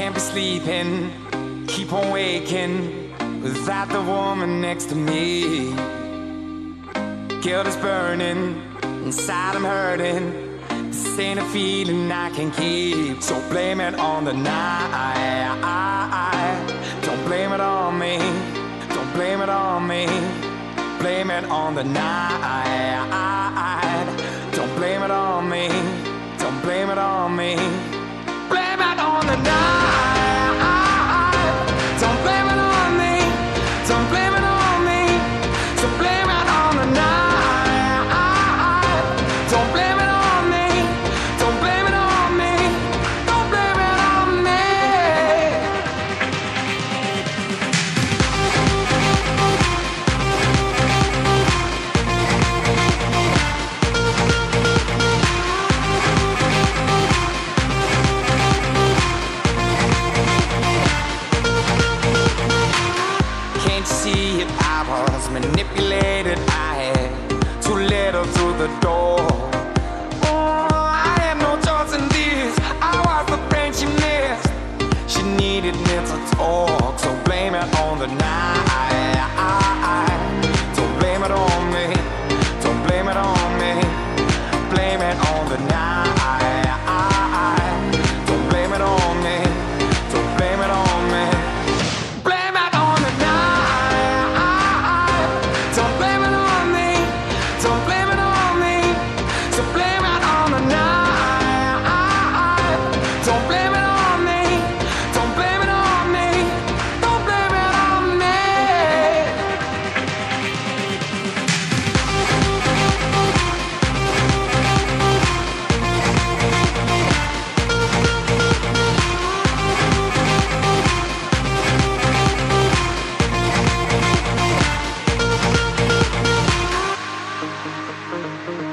can't be sleeping, keep on waking without the woman next to me. Guilt is burning, inside I'm hurting. This ain't a feeling I can keep. So blame it on the night. Don't blame it on me. Don't blame it on me. Blame it on the night. Don't blame it on me. Don't blame it on me. Blame it on the night. Don't blame it on me. Don't blame it on me. So blame it on the night. Don't blame it on me. Don't blame it on me. Don't blame it on me. Can't you see it? I was manipulated. I had too little through the door. Oh, I had no choice in this. I was the friend she missed. She needed me to talk. So blame it on the night. Don't blame it on me. Don't blame it on me. Blame it on the night. Don't blame it on me. Don't blame it on me. Blame it on the night. Don't blame it on me. Don't blame it on me. So blame it on the night. Don't blame it on me. Don't blame it on me. Don't blame it on me.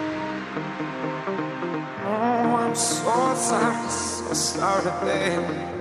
Oh, I'm so sorry, babe.